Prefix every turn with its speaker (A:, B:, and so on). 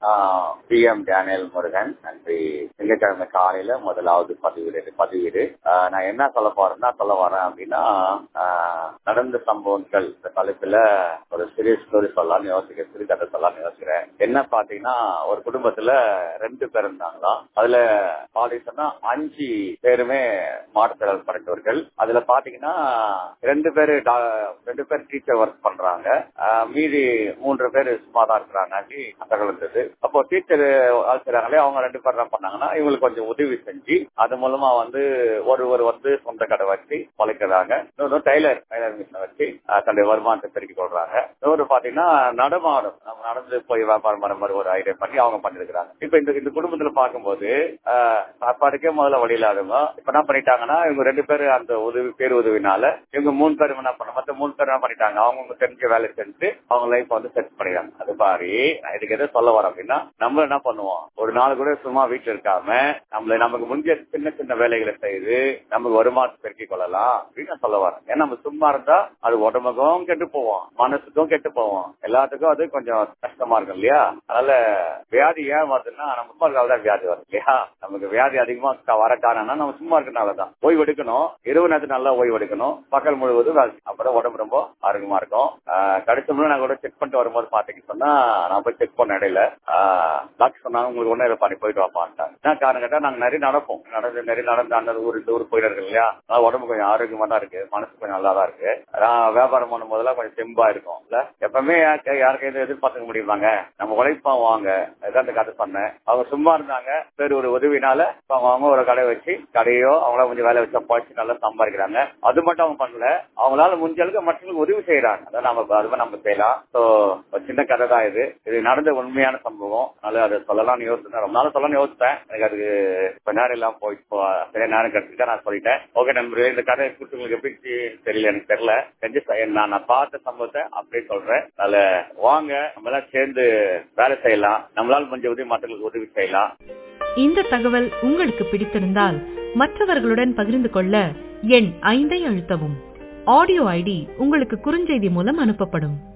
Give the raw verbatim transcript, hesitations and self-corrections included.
A: B M Daniel Murugan. நன்றி. திங்கட்கிழமை காலையில முதலாவது பதிவீடு பதிவீடு நான் என்ன சொல்ல போறேன்னா சொல்ல வரேன் அப்படின்னா நடந்த சம்பவங்கள் இந்த தலைப்புல ஒரு சிறிய ஸ்டோரி சொல்லலாம்னு யோசிக்கிறேன், சிறுகதை சொல்லலாம்னு யோசிக்கிறேன். என்ன பாத்தீங்கன்னா ஒரு குடும்பத்துல ரெண்டு பேர் இருந்தாங்களாம். அதுல பாத்தீங்கன்னா அஞ்சு பேருமே மாற்றுத்திறன் படைத்தவர்கள். அதுல பாத்தீங்கன்னா ரெண்டு பேரு ரெண்டு பேர் டீச்சர் ஒர்க் பண்றாங்க, மீதி மூன்று பேர் சும்மா தான் இருக்கிறாங்க. இருந்தது. அப்போ டீச்சர் ஆசிரியர்களே அவங்க ரெண்டு பேர் என்ன பண்ணாங்கன்னா இவங்களுக்கு கொஞ்சம் உதவி செஞ்சு அது மூலமா வந்து ஒருவர் வந்து சொந்த கடை வச்சு பழைக்கிறாங்க, இன்னொரு டைலர் டைலர் மிஷினை வச்சு தன்னுடைய வருமானத்தை பெருக்கிக் கொள்றாங்க. இன்னொரு பாத்தீங்கன்னா நடமாடும் நம்ம நடந்து போய் வியாபாரம் பண்ண மாதிரி ஒரு ஐடியா பண்ணி அவங்க பண்ணிருக்கிறாங்க. இப்ப இந்த இந்த குடும்பத்துல பார்க்கும்போது சாப்பாடுக்கே முதல்ல வழி இல்லாதவங்க இப்ப என்ன பண்ணிட்டாங்கன்னா இவங்க ரெண்டு பேரு அந்த உதவி பேர் உதவினால இவங்க மூணு பேரும் என்ன பண்ண மத்த மூணு பேர் என்ன பண்ணிட்டாங்க அவங்க தெரிஞ்ச வேலை செஞ்சு அவங்க லைஃப் வந்து செட் பண்ணிடுறாங்க. அது மாதிரி இதுக்கு எதை சொல்ல வரோம் அப்படின்னா நம்ம என்ன பண்ணுவோம், ஒரு நாள் கூட சும்மா வீட்டுல இருக்காம நம்மள நமக்கு முடிஞ்ச சின்ன சின்ன வேலைகளை செய்து நமக்கு வருமானத்தை பெருக்கிக் கொள்ளலாம் அப்படின்னு நான் சொல்ல வரேன். ஏன்னா நம்ம சும்மா இருந்தா அது உடம்புக்கும் கெட்டு போவோம், மனசுக்கும் கெட்டு போவோம், எல்லாத்துக்கும் அது கொஞ்சம் கஷ்டமா இருக்கும் இல்லையா. அதனால வியாதி ஏன் வருதுன்னா நம்ம சும்மா இருக்காதான் வியாதி வரும் இல்லையா. நமக்கு வியாதி அதிகமா வர காரணம்னா நம்ம சும்மா இருக்கனாலதான். ஓய்வு எடுக்கணும், இரவு நேரத்துக்கு நல்லா ஓய்வு எடுக்கணும், பகல் முழுவதும் அப்பதான் உடம்பு ரொம்ப ஆரோக்கியமா இருக்கும். கடைசி முறை நான் கூட செக் பண்ணிட்டு வரும்போது பாத்தீங்கன்னு சொன்னா நான் போய் செக் பண்ண இடையில டாக்டர் சொன்னாங்க உங்களுக்கு ஒன்னும் இல்லை பண்ணி போயிட்டு வாப்பான்ட்டாங்க. என்ன காரணம் கேட்டா நாங்க நிறைய நடப்போம், நடந்து நிறைய நடந்து அந்த ஊர் இந்த ஊர் போயிட்டு இருக்கு இல்லையா. உடம்பு கொஞ்சம் ஆரோக்கியமா தான் இருக்கு, மனசு கொஞ்சம் நல்லா தான் இருக்கு. வியாபாரம் பண்ணும் போதெல்லாம் கொஞ்சம் தெம்பா இருக்கும் இல்ல. எப்பவுமே யாருக்கு எதுவும் எதிர்பார்த்துக்க முடியுமாங்க, நம்ம உழைப்போம் வாங்க அந்த கதை சொன்னேன். அவங்க சும்மா இருந்தாங்க, பேர் ஒரு உதவினால அவங்க ஒரு கடை வச்சு கடையோ அவங்கள கொஞ்சம் வேலை வச்சா பாய்ச்சி நல்லா சம்பாதிக்கிறாங்க. அது மட்டும் அவங்க பண்ணல, அவங்களால முடிஞ்ச அளவுக்கு மற்றவங்களுக்கு உதவி செய்யறாங்க. அதான் நம்ம அதுவும் நம்ம செய்யலாம். சின்ன கதை தான் இது. இது நடந்த உண்மையான சம்பவம். அதனால அதை சொல்லலாம்னு யோசிச்சேன், ரொம்ப நாள் சொல்லலாம்னு யோசித்தேன். எனக்கு அதுக்கு கொஞ்ச நேரம் எல்லாம் போயிட்டு சரியா நேரம் கிடைச்சிட்டா நான் சொல்லிட்டேன். ஓகே நண்பர்களே, இந்த கதை குறித்து உங்களுக்கு எப்படி தெரியல எனக்கு தெரியல, செஞ்சு நான் பார்த்த சம்பவத்தை அப்படியே சொல்றேன். அதனால வாங்க நம்ம எல்லாம் சேர்ந்து வேலை செய்யலாம், நம்மளால முடிஞ்ச உதவி மற்றவங்களுக்கு உதவி செய்யலாம்.
B: இந்த தகவல் உங்களுக்கு பிடித்திருந்தால் மற்றவர்களுடன் பகிர்ந்து கொள்ள எண் ஐந்தை அழுத்தவும். ஆடியோ ஐடி உங்களுக்கு குறுஞ்செய்தி மூலம் அனுப்பப்படும்.